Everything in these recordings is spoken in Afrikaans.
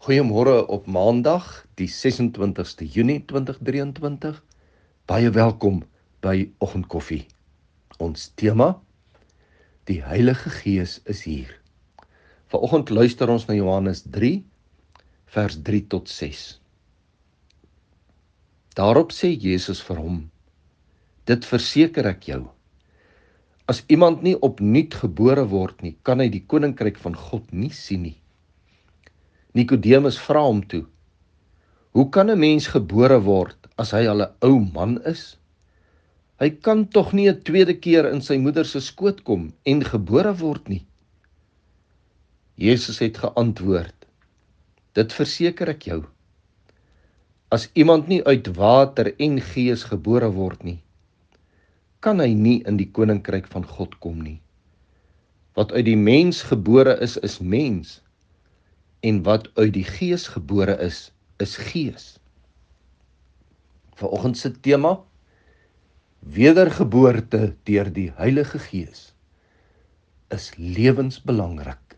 Goeiemôre op Maandag, die 26ste Junie 2023. Baie welkom by Oggendkoffie. Ons tema: Die Heilige Gees is hier. Vanoggend luister ons na Johannes 3, vers 3 tot 6. Daarop sê Jesus vir hom: Dit verseker ek jou, as iemand nie opnuut gebore word nie, kan hy die koninkryk van God nie sien nie. Nikodemus vra hom toe: Hoe kan 'n mens gebore word as hy al 'n ou man is? Hy kan tog nie 'n tweede keer in sy moeder se skoot kom en gebore word nie. Jesus het geantwoord: Dit verseker ek jou, as iemand nie uit water en gees gebore word nie, kan hy nie in die koninkryk van God kom nie. Wat uit die mens gebore is mens, en wat uit die gees gebore is gees. Vanoggend se tema: wedergeboorte deur die Heilige Gees is lewensbelangrik.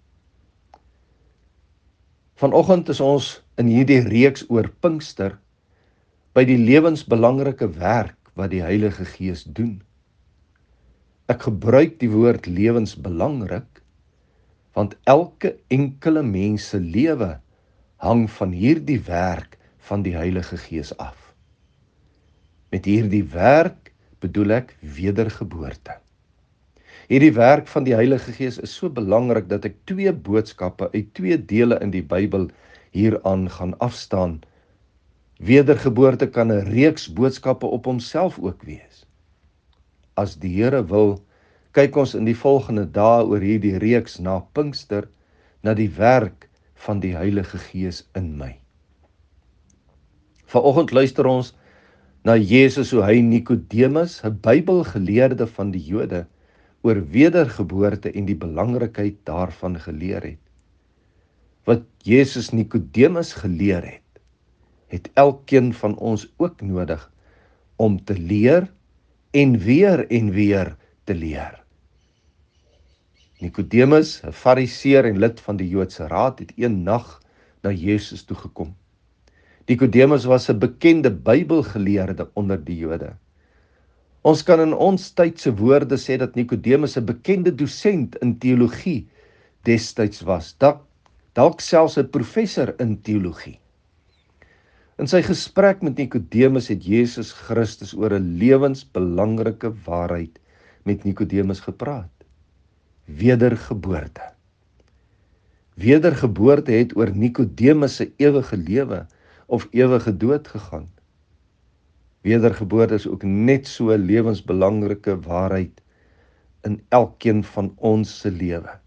Vanoggend is ons in hierdie reeks oor Pinkster by die lewensbelangrike werk wat die Heilige Gees doen. Ek gebruik die woord lewensbelangrik, want elke enkele mens se lewe hang van hierdie werk van die Heilige Gees af. Met hierdie werk bedoel ek wedergeboorte. Hierdie werk van die Heilige Gees is so belangrik dat ek 2 boodskappe uit 2 dele in die Bybel hieraan gaan afstaan. Wedergeboorte kan 'n reeks boodskappe op homself ook wees. As die Here wil, kyk ons in die volgende dae oor hierdie reeks na Pinkster, na die werk van die Heilige Gees in my. Vanoggend luister ons na Jesus hoe hy Nikodemus, 'n Bybelgeleerde van die Jode, oor wedergeboorte en die belangrikheid daarvan geleer het. Wat Jesus Nikodemus geleer het, het elkeen van ons ook nodig om te leer en weer te leer. Nikodemus, 'n Fariseer en lid van die Joodse Raad, het een nag na Jesus toe gekom. Nikodemus was 'n bekende Bybelgeleerde onder die Jode. Ons kan in ons tyd se woorde sê dat Nikodemus 'n bekende dosent in teologie destyds was, dalk selfs 'n professor in teologie. In sy gesprek met Nikodemus het Jesus Christus oor 'n lewensbelangrike waarheid met Nikodemus gepraat: wedergeboorte. Wedergeboorte het oor Nikodemus se ewige lewe of ewige dood gegaan. Wedergeboorte is ook net so 'n lewensbelangrike waarheid in elkeen van ons se lewe.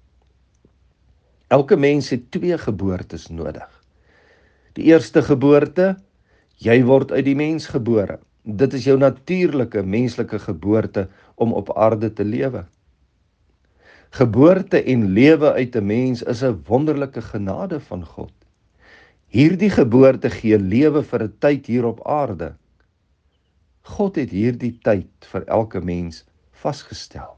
Elke mens het 2 geboortes nodig. Die eerste geboorte: jy word uit die mens gebore. Dit is jou natuurlike menslike geboorte om op aarde te lewe. Geboorte en lewe uit 'n mens is 'n wonderlike genade van God. Hierdie geboorte gee lewe vir 'n tyd hier op aarde. God het hierdie tyd vir elke mens vasgestel.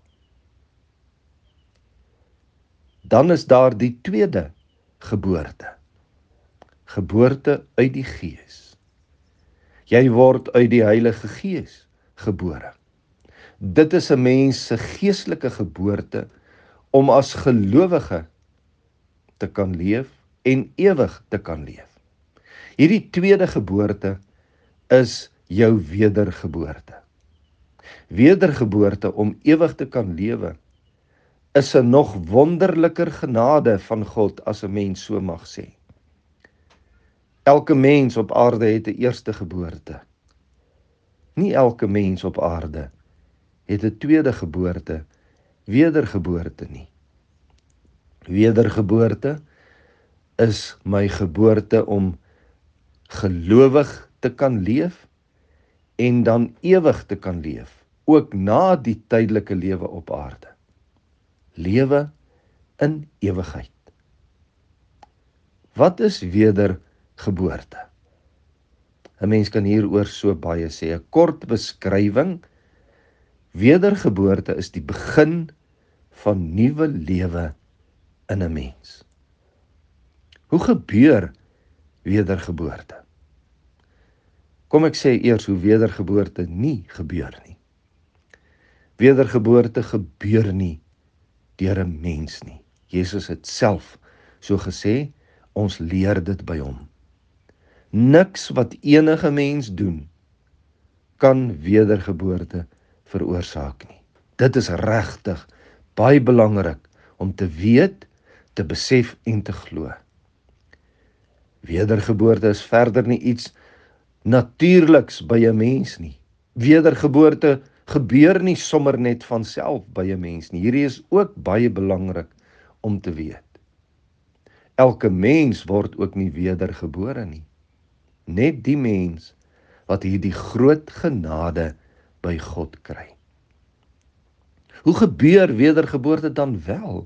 Dan is daar die tweede geboorte. Geboorte uit die Gees. Jy word uit die Heilige Gees gebore. Dit is 'n mens se geestelike geboorte om as gelowige te kan leef en ewig te kan leef. Hierdie tweede geboorte is jou wedergeboorte. Wedergeboorte om ewig te kan lewe is 'n nog wonderliker genade van God, as 'n mens so mag sê. Elke mens op aarde het 'n eerste geboorte. Nie elke mens op aarde het 'n tweede geboorte, wedergeboorte nie. Wedergeboorte is my geboorte om gelowig te kan leef en dan ewig te kan leef, ook na die tydelike lewe op aarde. Lewe in ewigheid. Wat is wedergeboorte? 'n Mens kan hieroor so baie sê. 'n Kort beskrywing: wedergeboorte is die begin van nuwe lewe in 'n mens. Hoe gebeur wedergeboorte? Kom ek sê eers hoe wedergeboorte nie gebeur nie. Wedergeboorte gebeur nie deur 'n mens nie. Jesus het self so gesê, ons leer dit by hom. Niks wat enige mens doen, kan wedergeboorte veroorsaak nie. Dit is regtig baie belangrik om te weet, te besef en te glo. Wedergeboorte is verder nie iets natuurliks by 'n mens nie. Wedergeboorte gebeur nie sommer net van self by 'n mens nie. Hierdie is ook baie belangrik om te weet. Elke mens word ook nie wedergebore nie. Net die mens wat hierdie groot genade by God kry. Hoe gebeur wedergeboorte dan wel?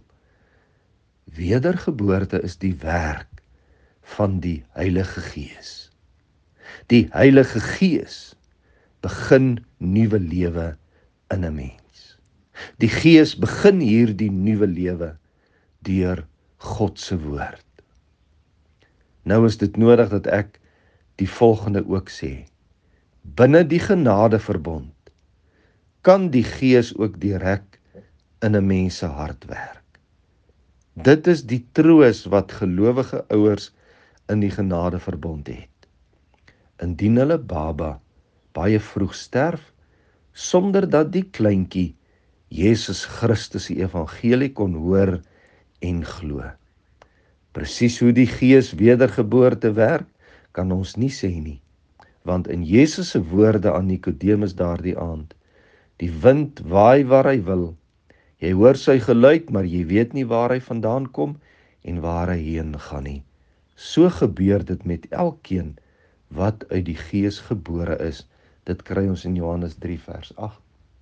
Wedergeboorte is die werk van die Heilige Gees. Die Heilige Gees begin nuwe lewe in 'n mens. Die Gees begin hierdie nuwe lewe deur God se woord. Nou is dit nodig dat ek die volgende ook sê. Binne die genadeverbond kan die Gees ook direk in 'n mens se hart werk. Dit is die troos wat gelowige ouers in die genadeverbond het. Indien hulle baba baie vroeg sterf, sonder dat die kleintjie Jesus Christus se evangelie kon hoor en glo. Presies hoe die Gees wedergeboorte werk, kan ons nie sê nie, want in Jesus se woorde aan Nikodemus daardie aand, die wind waai waar hy wil, jy hoor sy geluid, maar jy weet nie waar hy vandaan kom en waar hy heen gaan nie. So gebeur dit met elkeen wat uit die Gees gebore is. Dit kry ons in Johannes 3 vers 8.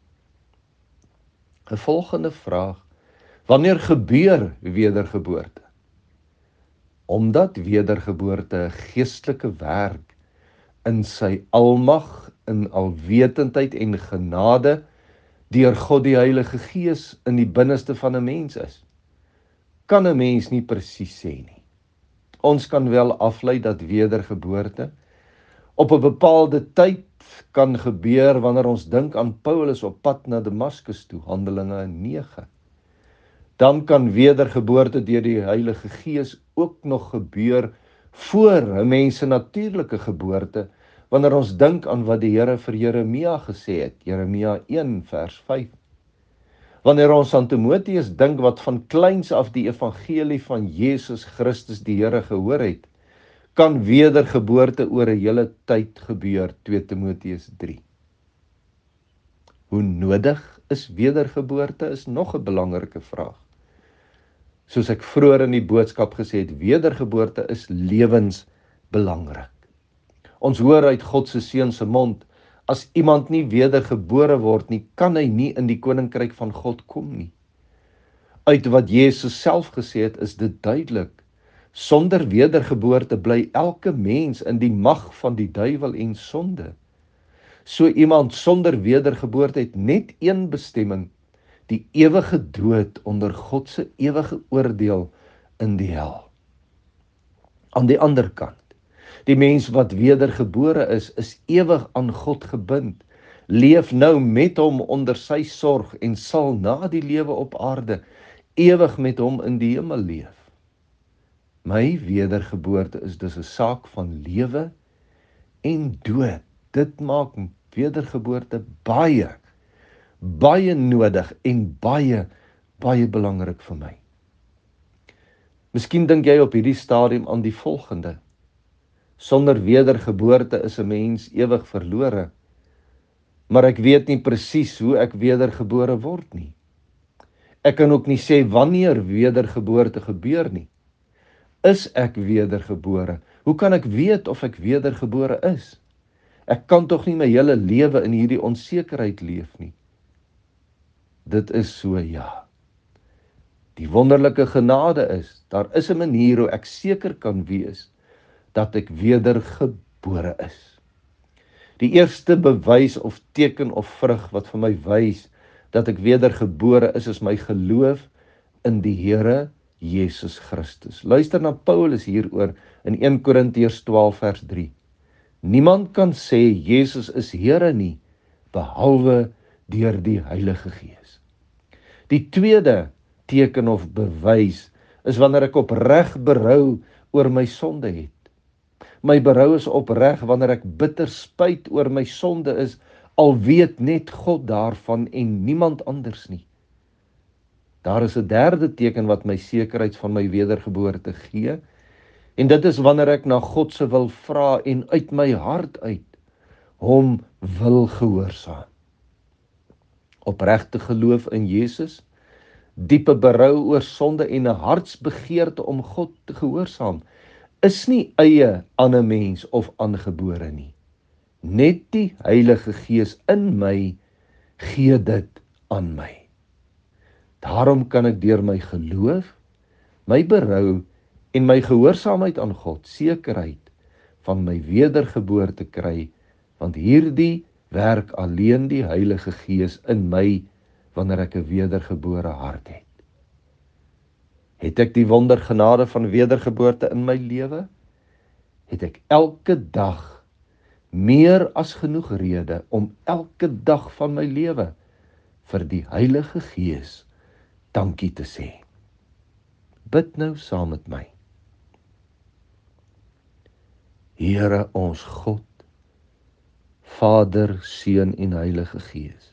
'n Volgende vraag: wanneer gebeur wedergeboorte? Omdat wedergeboorte 'n geestelike werk in sy almag, in alwetendheid en genade deur God die Heilige Gees in die binneste van 'n mens is, kan 'n mens nie presies sê nie. Ons kan wel aflei dat wedergeboorte op 'n bepaalde tyd kan gebeur wanneer ons dink aan Paulus op pad na Damaskus toe, Handelinge 9. Dan kan wedergeboorte deur die Heilige Gees ook nog gebeur voor 'n mens se natuurlike geboorte, wanneer ons dink aan wat die Here vir Jeremia gesê het, Jeremia 1 vers 5. Wanneer ons aan Timoteus dink wat van kleins af die evangelie van Jesus Christus die Here gehoor het, kan wedergeboorte oor 'n hele tyd gebeur, 2 Timoteus 3. Hoe nodig is wedergeboorte is nog 'n belangrike vraag. Soos ek vroeër in die boodskap gesê het, wedergeboorte is lewensbelangrik. Ons hoor uit God se Seun se mond, as iemand nie wedergebore word nie, kan hy nie in die koninkryk van God kom nie. Uit wat Jesus self gesê het, is dit duidelik. Sonder wedergeboorte bly elke mens in die mag van die duiwel en sonde. So iemand sonder wedergeboorte het net een bestemming, die ewige dood onder God se ewige oordeel in die hel. Aan die ander kant, die mens wat wedergebore is ewig aan God gebind, leef nou met hom onder sy sorg en sal na die lewe op aarde ewig met hom in die hemel leef. My wedergeboorte is dus 'n saak van lewe en dood. Dit maak wedergeboorte baie nodig en baie belangrik vir my. Miskien dink jy op hierdie stadium aan die volgende: sonder wedergeboorte is 'n mens ewig verlore, maar ek weet nie presies hoe ek wedergebore word nie. Ek kan ook nie sê wanneer wedergeboorte gebeur nie. Is ek wedergebore? Hoe kan ek weet of ek wedergebore is? Ek kan tog nie my hele lewe in hierdie onsekerheid leef nie. Dit is so, ja. Die wonderlike genade is, daar is 'n manier hoe ek seker kan wees dat ek wedergebore is. Die eerste bewys of teken of vrug wat vir my wys dat ek wedergebore is my geloof in die Here Jesus Christus. Luister na Paulus hieroor in 1 Korintiërs 12 vers 3. Niemand kan sê Jesus is Here nie, behalwe deur die Heilige Gees. Die tweede teken of bewys is wanneer ek opreg berou oor my sonde het. My berou is opreg wanneer ek bitter spyt oor my sonde is, al weet net God daarvan en niemand anders nie. Daar is 'n derde teken wat my sekerheid van my wedergeboorte gee, en dit is wanneer ek na God se wil vra en uit my hart uit hom wil gehoorsaam. Opregte geloof in Jesus, diepe berou oor sonde en 'n hartsbegeerte om God te gehoorsaam, is nie eie aan 'n mens of aangebore nie. Net die Heilige Gees in my gee dit aan my. Daarom kan ek deur my geloof, my berou en my gehoorsaamheid aan God sekerheid van my wedergeboorte kry, want hierdie werk alleen die Heilige Gees in my wanneer ek 'n wedergebore hart het. Het ek die wondergenade van wedergeboorte in my lewe? Het ek elke dag meer as genoeg rede om elke dag van my lewe vir die Heilige Gees dankie te sê. Bid nou saam met my. Here ons God, Vader, Seun en Heilige Gees.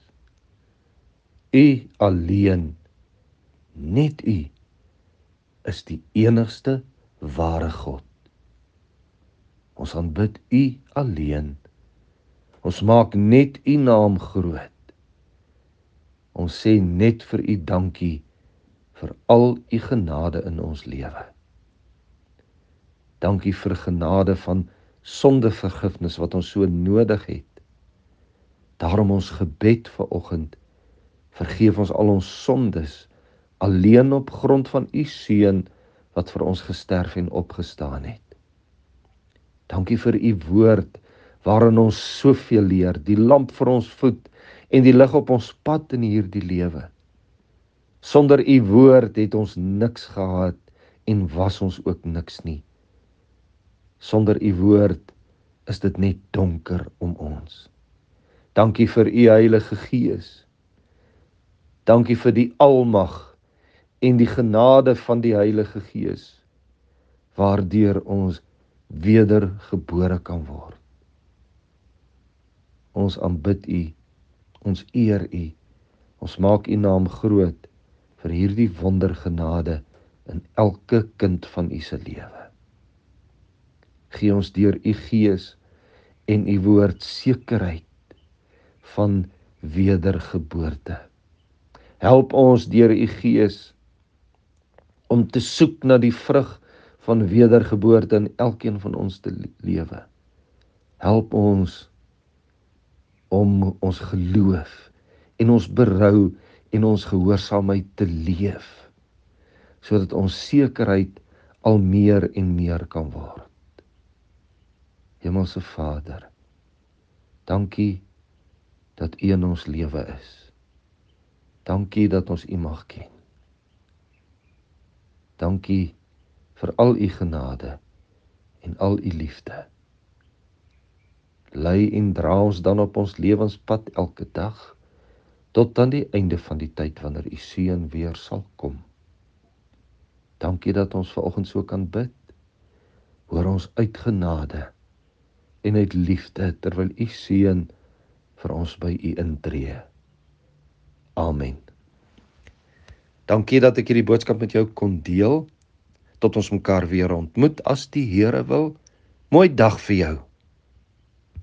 U alleen, net U, is die enigste ware God. Ons aanbid U alleen. Ons maak net U naam groot. Ons sê net vir U dankie vir al U genade in ons lewe. Dankie vir genade van sondevergifnis wat ons so nodig het. Daarom ons gebed vanoggend, vergeef ons al ons sondes, alleen op grond van U Seun wat vir ons gesterf en opgestaan het. Dankie vir U woord waarin ons soveel leer, die lamp vir ons voet en die lig op ons pad in hierdie lewe. Sonder U woord het ons niks gehad en was ons ook niks nie. Sonder U woord is dit net donker om ons. Dankie vir U Heilige Gees. Dankie vir die almag en die genade van die Heilige Gees, waardeur ons wedergebore kan word. Ons aanbid U, ons eer U, ons maak U naam groot vir hierdie wondergenade in elke kind van U se lewe. Gee ons deur U Gees en U woord sekerheid van wedergeboorte. Help ons deur U Gees om te soek na die vrug van wedergeboorte in elkeen van ons te lewe. Help ons om ons geloof en ons berou en ons gehoorsaamheid te leef, sodat ons sekerheid al meer en meer kan word. Hemelse Vader, dankie dat U in ons lewe is. Dankie dat ons U mag ken. Dankie vir al U genade en al U liefde. Lei en dra ons dan op ons lewenspad elke dag, tot aan die einde van die tyd wanneer U Seun weer sal kom. Dankie dat ons vanoggend so kan bid. Hoor ons uit genade en uit liefde terwyl U Seun vir ons by U intree. Amen. Dankie dat ek hierdie boodskap met jou kon deel. Tot ons mekaar weer ontmoet as die Here wil. Mooi dag vir jou.